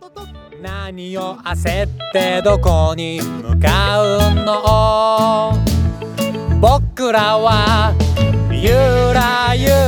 何を焦ってどこに向かうの？僕らはゆらゆ